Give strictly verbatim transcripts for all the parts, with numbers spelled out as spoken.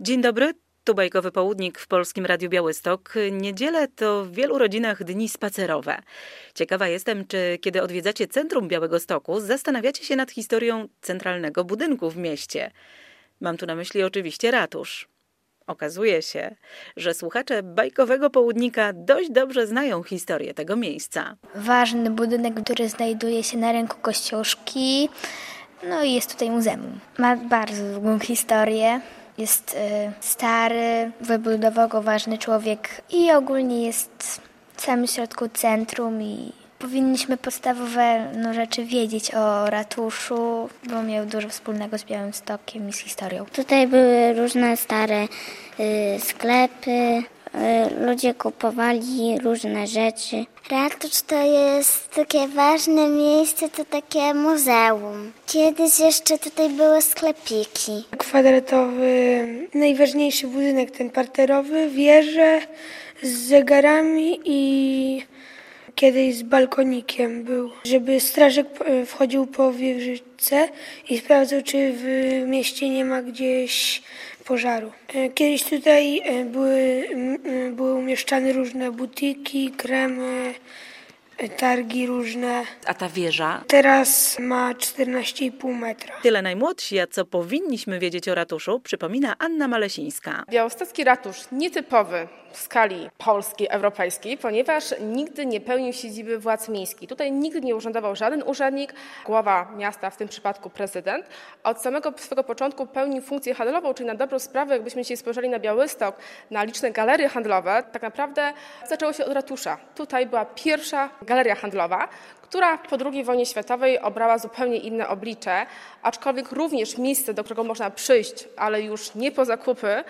Dzień dobry, tu Bajkowy Południk w Polskim Radiu Białystok. Niedziele to w wielu rodzinach dni spacerowe. Ciekawa jestem, czy kiedy odwiedzacie centrum Białegostoku, zastanawiacie się nad historią centralnego budynku w mieście. Mam tu na myśli oczywiście ratusz. Okazuje się, że słuchacze Bajkowego Południka dość dobrze znają historię tego miejsca. Ważny budynek, który znajduje się na rynku Kościuszki, no i jest tutaj muzeum. Ma bardzo długą historię. Jest y, stary, wybudował go ważny człowiek i ogólnie jest w samym środku centrum i powinniśmy podstawowe no, rzeczy wiedzieć o ratuszu, bo miał dużo wspólnego z Białymstokiem i z historią. Tutaj były różne stare y, sklepy, y, ludzie kupowali różne rzeczy. Ratusz to jest takie ważne miejsce, to takie muzeum. Kiedyś jeszcze tutaj były sklepiki. Kwadratowy, najważniejszy budynek, ten parterowy, wieże z zegarami i kiedyś z balkonikiem był, żeby strażak wchodził po wieżyczce i sprawdzał, czy w mieście nie ma gdzieś pożaru. Kiedyś tutaj były, były umieszczane różne butiki, kremy, targi różne. A ta wieża? Teraz ma czternaście i pół metra. Tyle najmłodsi, a co powinniśmy wiedzieć o ratuszu, przypomina Anna Malesińska. Białostocki ratusz nietypowy w skali polskiej, europejskiej, ponieważ nigdy nie pełnił siedziby władz miejskich. Tutaj nigdy nie urzędował żaden urzędnik, głowa miasta, w tym przypadku prezydent. Od samego swego początku pełnił funkcję handlową, czyli na dobrą sprawę, jakbyśmy dzisiaj spojrzeli na Białystok, na liczne galerie handlowe, tak naprawdę zaczęło się od ratusza. Tutaj była pierwsza galeria handlowa, która po drugiej wojnie światowej obrała zupełnie inne oblicze, aczkolwiek również miejsce, do którego można przyjść, ale już nie po zakupy,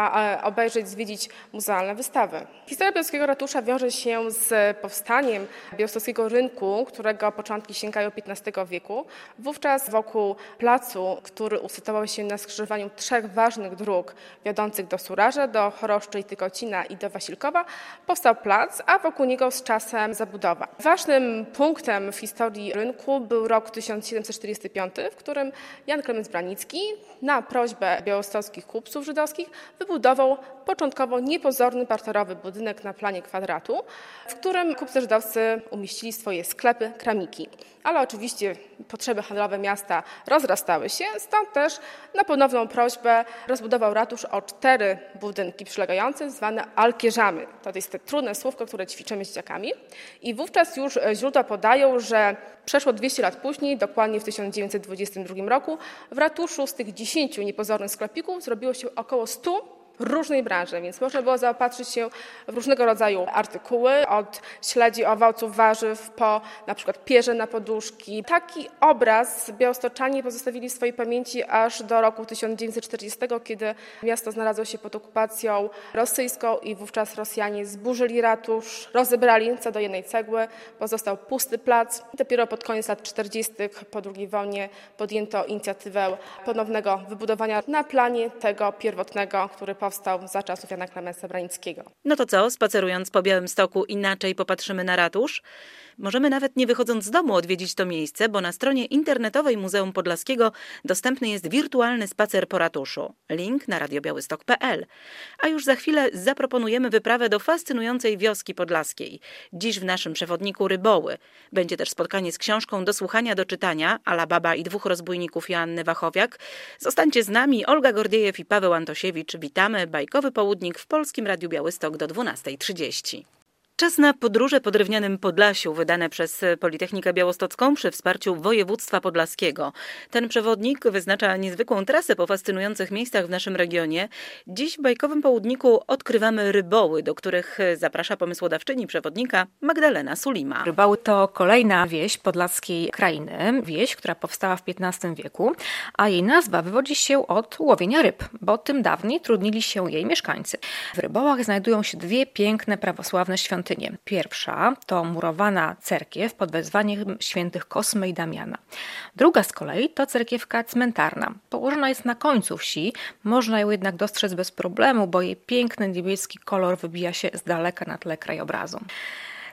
a obejrzeć, zwiedzić muzealne wystawy. Historia białostockiego ratusza wiąże się z powstaniem białostockiego rynku, którego początki sięgają piętnastego wieku. Wówczas wokół placu, który usytuował się na skrzyżowaniu trzech ważnych dróg wiodących do Suraża, do Choroszczy i Tykocina i do Wasilkowa, powstał plac, a wokół niego z czasem zabudowa. Ważnym punktem w historii rynku był rok tysiąc siedemset czterdziesty piąty, w którym Jan Klemens Branicki na prośbę białostockich kupców żydowskich wybudował początkowo niepozorny parterowy budynek na planie kwadratu, w którym kupcy żydowscy umieścili swoje sklepy, kramiki. Ale oczywiście potrzeby handlowe miasta rozrastały się, stąd też na ponowną prośbę rozbudował ratusz o cztery budynki przylegające, zwane alkierzami. To jest te trudne słówko, które ćwiczymy z dzieciakami. I wówczas już źródła podają, że przeszło dwieście lat później, dokładnie w tysiąc dziewięćset dwudziestym drugim roku, w ratuszu z tych dziesięciu niepozornych sklepików zrobiło się około stu różnej branży, więc można było zaopatrzyć się w różnego rodzaju artykuły, od śledzi, owoców, warzyw, po na przykład pierze na poduszki. Taki obraz białostoczanie pozostawili w swojej pamięci aż do roku tysiąc dziewięćset czterdziestego, kiedy miasto znalazło się pod okupacją rosyjską i wówczas Rosjanie zburzyli ratusz, rozebrali co do jednej cegły, pozostał pusty plac. I dopiero pod koniec lat czterdziestych po drugiej wojnie podjęto inicjatywę ponownego wybudowania na planie tego pierwotnego, który powstał powstał za czasów Jana Klemensa Branickiego. No to co, spacerując po Białymstoku inaczej popatrzymy na ratusz? Możemy nawet nie wychodząc z domu odwiedzić to miejsce, bo na stronie internetowej Muzeum Podlaskiego dostępny jest wirtualny spacer po ratuszu. Link na radiobiałystok kropka pe el. A już za chwilę zaproponujemy wyprawę do fascynującej wioski podlaskiej. Dziś w naszym przewodniku Ryboły. Będzie też spotkanie z książką do słuchania, do czytania, Ala Baba i dwóch rozbójników Joanny Wachowiak. Zostańcie z nami, Olga Gordiejew i Paweł Antosiewicz. Witamy. Bajkowy Południk w Polskim Radiu Białystok do dwunastej trzydzieści. Czas na podróże po drewnianym Podlasiu, wydane przez Politechnikę Białostocką przy wsparciu województwa podlaskiego. Ten przewodnik wyznacza niezwykłą trasę po fascynujących miejscach w naszym regionie. Dziś w Bajkowym Południku odkrywamy Ryboły, do których zaprasza pomysłodawczyni przewodnika Magdalena Sulima. Ryboły to kolejna wieś podlaskiej krainy, wieś, która powstała w piętnastym wieku, a jej nazwa wywodzi się od łowienia ryb, bo tym dawniej trudnili się jej mieszkańcy. W Rybołach znajdują się dwie piękne prawosławne świątynie. Pierwsza to murowana cerkiew pod wezwaniem świętych Kosmy i Damiana. Druga z kolei to cerkiewka cmentarna. Położona jest na końcu wsi, można ją jednak dostrzec bez problemu, bo jej piękny niebieski kolor wybija się z daleka na tle krajobrazu.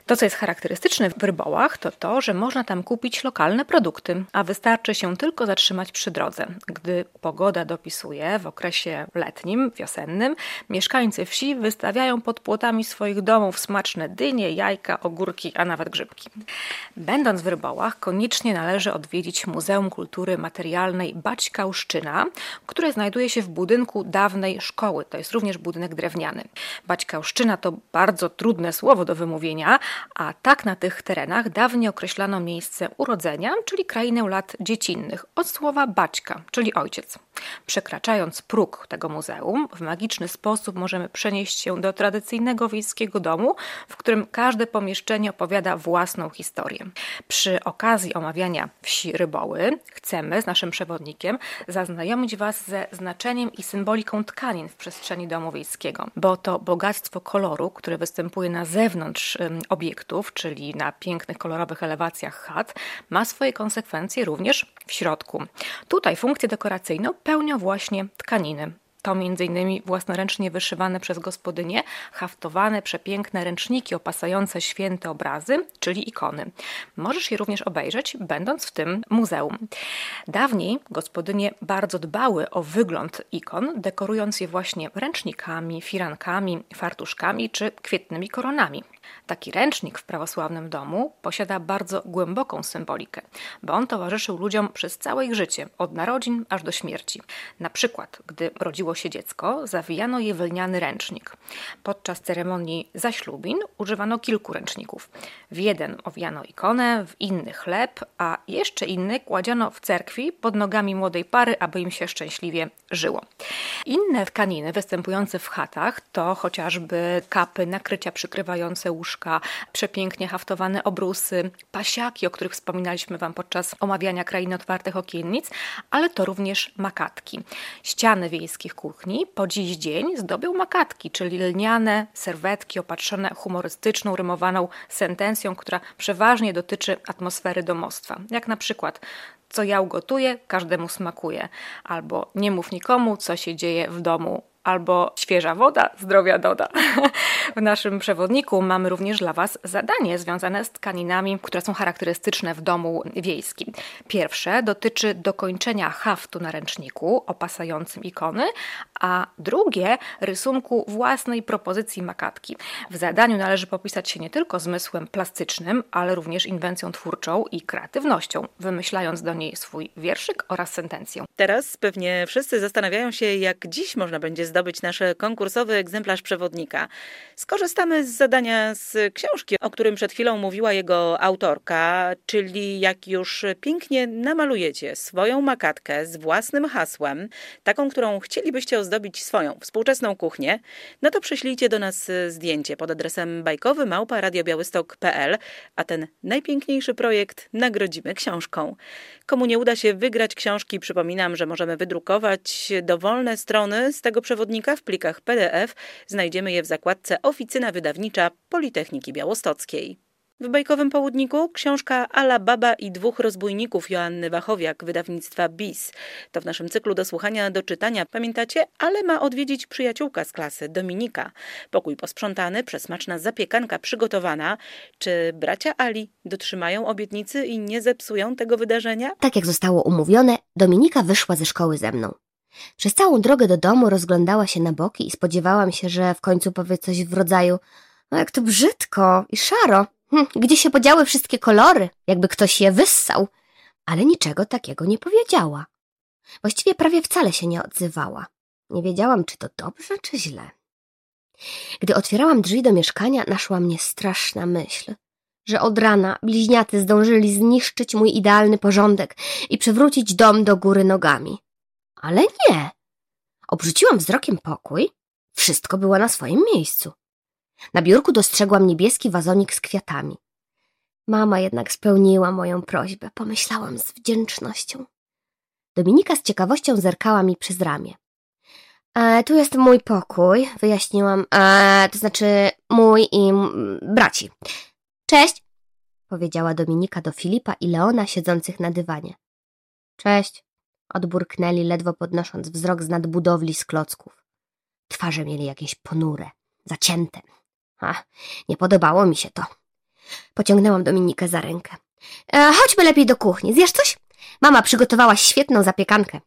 To, co jest charakterystyczne w Rybołach, to to, że można tam kupić lokalne produkty, a wystarczy się tylko zatrzymać przy drodze. Gdy pogoda dopisuje w okresie letnim, wiosennym, mieszkańcy wsi wystawiają pod płotami swoich domów smaczne dynie, jajka, ogórki, a nawet grzybki. Będąc w Rybołach, koniecznie należy odwiedzić Muzeum Kultury Materialnej Baćkałszczyna, które znajduje się w budynku dawnej szkoły. To jest również budynek drewniany. Baćkałszczyna to bardzo trudne słowo do wymówienia, a tak na tych terenach dawniej określano miejsce urodzenia, czyli krainę lat dziecinnych, od słowa baćka, czyli ojciec. Przekraczając próg tego muzeum, w magiczny sposób możemy przenieść się do tradycyjnego wiejskiego domu, w którym każde pomieszczenie opowiada własną historię. Przy okazji omawiania wsi Ryboły chcemy z naszym przewodnikiem zaznajomić Was ze znaczeniem i symboliką tkanin w przestrzeni domu wiejskiego, bo to bogactwo koloru, które występuje na zewnątrz obiektów, czyli na pięknych, kolorowych elewacjach chat, ma swoje konsekwencje również w środku. Tutaj funkcję dekoracyjną pełnią właśnie tkaniny. To między innymi własnoręcznie wyszywane przez gospodynie, haftowane, przepiękne ręczniki opasające święte obrazy, czyli ikony. Możesz je również obejrzeć, będąc w tym muzeum. Dawniej gospodynie bardzo dbały o wygląd ikon, dekorując je właśnie ręcznikami, firankami, fartuszkami czy kwietnymi koronami. Taki ręcznik w prawosławnym domu posiada bardzo głęboką symbolikę, bo on towarzyszył ludziom przez całe ich życie, od narodzin aż do śmierci. Na przykład, gdy rodziło się dziecko, zawijano je w lniany ręcznik. Podczas ceremonii zaślubin używano kilku ręczników. W jeden owijano ikonę, w inny chleb, a jeszcze inny kładziono w cerkwi pod nogami młodej pary, aby im się szczęśliwie żyło. Inne tkaniny występujące w chatach to chociażby kapy, nakrycia przykrywające łóżka, przepięknie haftowane obrusy, pasiaki, o których wspominaliśmy Wam podczas omawiania Krainy Otwartych Okiennic, ale to również makatki. Ściany wiejskich kuchni po dziś dzień zdobią makatki, czyli lniane serwetki opatrzone humorystyczną, rymowaną sentencją, która przeważnie dotyczy atmosfery domostwa. Jak na przykład: co ja ugotuję, każdemu smakuje. Albo nie mów nikomu, co się dzieje w domu. Albo świeża woda zdrowia doda. W naszym przewodniku mamy również dla Was zadanie związane z tkaninami, które są charakterystyczne w domu wiejskim. Pierwsze dotyczy dokończenia haftu na ręczniku opasającym ikony, a drugie rysunku własnej propozycji makatki. W zadaniu należy popisać się nie tylko zmysłem plastycznym, ale również inwencją twórczą i kreatywnością, wymyślając do niej swój wierszyk oraz sentencję. Teraz pewnie wszyscy zastanawiają się, jak dziś można będzie zdobyć nasz konkursowy egzemplarz przewodnika. Skorzystamy z zadania z książki, o którym przed chwilą mówiła jego autorka, czyli jak już pięknie namalujecie swoją makatkę z własnym hasłem, taką, którą chcielibyście ozdobić swoją współczesną kuchnię, no to przyślijcie do nas zdjęcie pod adresem bajkowy małpa radio białystok kropka p l, a ten najpiękniejszy projekt nagrodzimy książką. Komu nie uda się wygrać książki, przypominam, że możemy wydrukować dowolne strony z tego przewodnika w plikach P D F. Znajdziemy je w zakładce Oficyna Wydawnicza Politechniki Białostockiej. W bajkowym południku książka Ala Baba i dwóch rozbójników Joanny Wachowiak, wydawnictwa B I S. To w naszym cyklu do słuchania, do czytania, pamiętacie? Ale ma odwiedzić przyjaciółka z klasy, Dominika. Pokój posprzątany, przesmaczna zapiekanka przygotowana. Czy bracia Ali dotrzymają obietnicy i nie zepsują tego wydarzenia? Tak jak zostało umówione, Dominika wyszła ze szkoły ze mną. Przez całą drogę do domu rozglądała się na boki i spodziewałam się, że w końcu powie coś w rodzaju: no jak to brzydko i szaro. Hm, gdzie się podziały wszystkie kolory? Jakby ktoś je wyssał. Ale niczego takiego nie powiedziała. Właściwie prawie wcale się nie odzywała. Nie wiedziałam, czy to dobrze, czy źle. Gdy otwierałam drzwi do mieszkania, naszła mnie straszna myśl, że od rana bliźniacy zdążyli zniszczyć mój idealny porządek i przewrócić dom do góry nogami. Ale nie. Obrzuciłam wzrokiem pokój. Wszystko było na swoim miejscu. Na biurku dostrzegłam niebieski wazonik z kwiatami. Mama jednak spełniła moją prośbę, pomyślałam z wdzięcznością. Dominika z ciekawością zerkała mi przez ramię. E, tu jest mój pokój, wyjaśniłam, e, to znaczy mój i m, braci. Cześć, powiedziała Dominika do Filipa i Leona siedzących na dywanie. Cześć, odburknęli, ledwo podnosząc wzrok z nadbudowli z klocków. Twarze mieli jakieś ponure, zacięte. A, nie podobało mi się to. Pociągnęłam Dominikę za rękę. E, chodźmy lepiej do kuchni. Zjesz coś? Mama przygotowała świetną zapiekankę.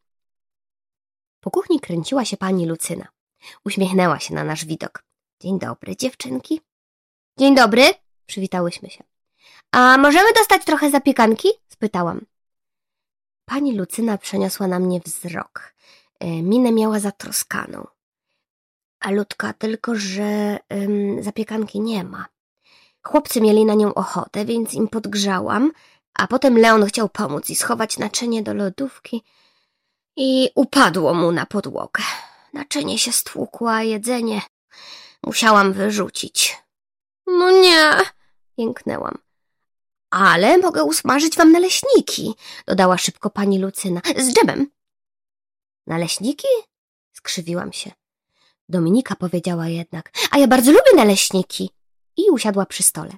Po kuchni kręciła się pani Lucyna. Uśmiechnęła się na nasz widok. Dzień dobry, dziewczynki. Dzień dobry, przywitałyśmy się. A możemy dostać trochę zapiekanki? Spytałam. Pani Lucyna przeniosła na mnie wzrok. Minę miała zatroskaną. Alutka, tylko że ym, zapiekanki nie ma. Chłopcy mieli na nią ochotę, więc im podgrzałam, a potem Leon chciał pomóc i schować naczynie do lodówki i upadło mu na podłogę. Naczynie się stłukło, a jedzenie musiałam wyrzucić. No nie, jęknęłam. Ale mogę usmażyć wam naleśniki, dodała szybko pani Lucyna. Z dżemem. Naleśniki? Skrzywiłam się. Dominika powiedziała jednak, a ja bardzo lubię naleśniki. I usiadła przy stole.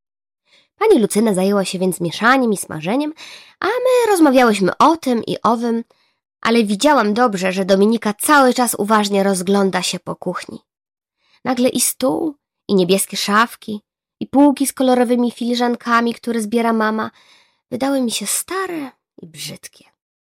Pani Lucyna zajęła się więc mieszaniem i smażeniem, a my rozmawiałyśmy o tym i owym, ale widziałam dobrze, że Dominika cały czas uważnie rozgląda się po kuchni. Nagle i stół, i niebieskie szafki, i półki z kolorowymi filiżankami, które zbiera mama, wydały mi się stare i brzydkie.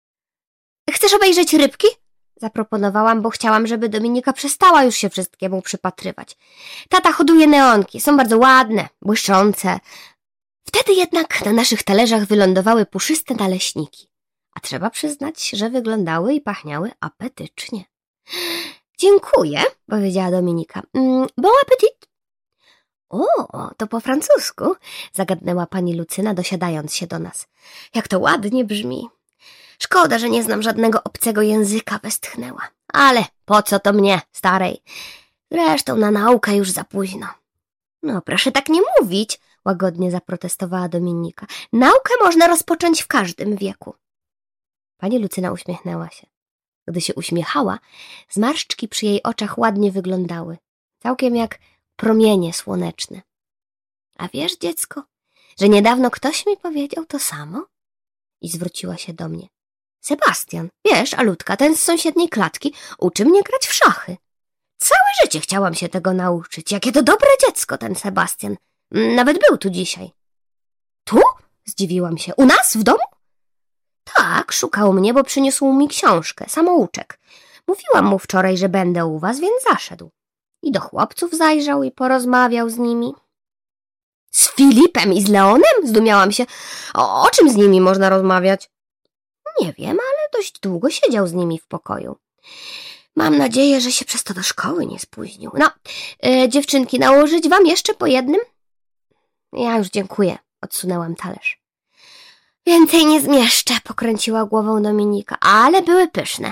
Chcesz obejrzeć rybki? Zaproponowałam, bo chciałam, żeby Dominika przestała już się wszystkiemu przypatrywać. Tata hoduje neonki, są bardzo ładne, błyszczące. Wtedy jednak na naszych talerzach wylądowały puszyste naleśniki, a trzeba przyznać, że wyglądały i pachniały apetycznie. Dziękuję, powiedziała Dominika. Bon appetit. O, to po francusku, zagadnęła pani Lucyna, dosiadając się do nas. Jak to ładnie brzmi. Szkoda, że nie znam żadnego obcego języka, westchnęła. Ale po co to mnie, starej? Zresztą na naukę już za późno. No, proszę tak nie mówić, łagodnie zaprotestowała Dominika. Naukę można rozpocząć w każdym wieku. Pani Lucyna uśmiechnęła się. Gdy się uśmiechała, zmarszczki przy jej oczach ładnie wyglądały. Całkiem jak promienie słoneczne. A wiesz, dziecko, że niedawno ktoś mi powiedział to samo? I zwróciła się do mnie. Sebastian, wiesz, Alutka, ten z sąsiedniej klatki, uczy mnie grać w szachy. Całe życie chciałam się tego nauczyć. Jakie to dobre dziecko, ten Sebastian. Nawet był tu dzisiaj. Tu? Zdziwiłam się. U nas? W domu? Tak, szukał mnie, bo przyniósł mi książkę, samouczek. Mówiłam mu wczoraj, że będę u was, więc zaszedł. I do chłopców zajrzał i porozmawiał z nimi. Z Filipem i z Leonem? Zdumiałam się. O, o czym z nimi można rozmawiać? Nie wiem, ale dość długo siedział z nimi w pokoju. Mam nadzieję, że się przez to do szkoły nie spóźnił. No, e, dziewczynki, nałożyć wam jeszcze po jednym? Ja już dziękuję, odsunęłam talerz. Więcej nie zmieszczę, pokręciła głową Dominika, ale były pyszne.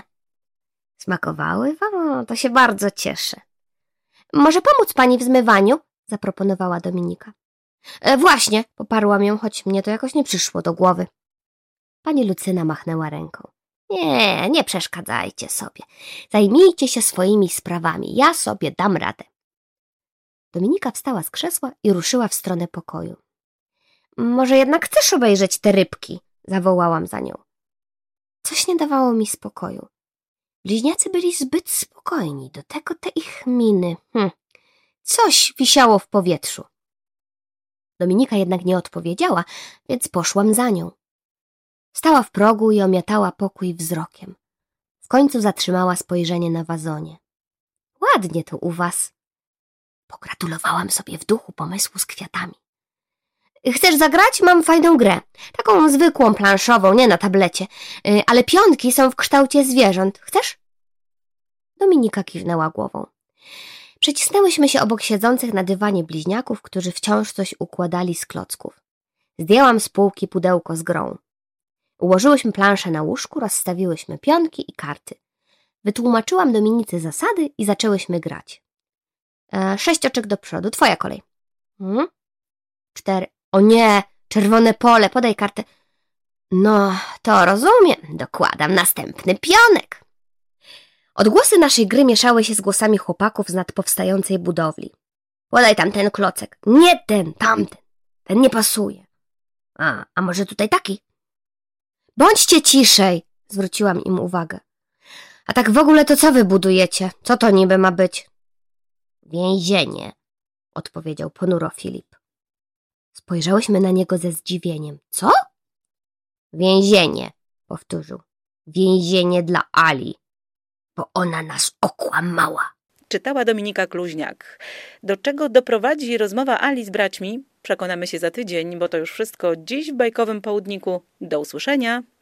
Smakowały wam? O, to się bardzo cieszę. Może pomóc pani w zmywaniu? Zaproponowała Dominika. E, właśnie, poparłam ją, choć mnie to jakoś nie przyszło do głowy. Pani Lucyna machnęła ręką. Nie, nie przeszkadzajcie sobie. Zajmijcie się swoimi sprawami. Ja sobie dam radę. Dominika wstała z krzesła i ruszyła w stronę pokoju. Może jednak chcesz obejrzeć te rybki? Zawołałam za nią. Coś nie dawało mi spokoju. Bliźniacy byli zbyt spokojni, do tego te ich miny. Hm. Coś wisiało w powietrzu. Dominika jednak nie odpowiedziała, więc poszłam za nią. Stała w progu i omiatała pokój wzrokiem. W końcu zatrzymała spojrzenie na wazonie. Ładnie to u was. Pogratulowałam sobie w duchu pomysłu z kwiatami. Chcesz zagrać? Mam fajną grę. Taką zwykłą, planszową, nie na tablecie. Ale pionki są w kształcie zwierząt. Chcesz? Dominika kiwnęła głową. Przecisnęłyśmy się obok siedzących na dywanie bliźniaków, którzy wciąż coś układali z klocków. Zdjęłam z półki pudełko z grą. Ułożyłyśmy planszę na łóżku, rozstawiłyśmy pionki i karty. Wytłumaczyłam Dominice zasady i zaczęłyśmy grać. E, sześć oczek do przodu. Twoja kolej. Hmm? Cztery. O nie, czerwone pole, podaj kartę. No, to rozumiem. Dokładam następny pionek. Odgłosy naszej gry mieszały się z głosami chłopaków z nadpowstającej budowli. Podaj tam ten klocek. Nie ten, tamten. Ten nie pasuje. A, a może tutaj taki? Bądźcie ciszej, zwróciłam im uwagę. A tak w ogóle to co wy budujecie? Co to niby ma być? Więzienie, odpowiedział ponuro Filip. Spojrzałyśmy na niego ze zdziwieniem. Co? Więzienie, powtórzył. Więzienie dla Ali, bo ona nas okłamała. Czytała Dominika Kluźniak. Do czego doprowadzi rozmowa Ali z braćmi? Przekonamy się za tydzień, bo to już wszystko dziś w Bajkowym Południku. Do usłyszenia.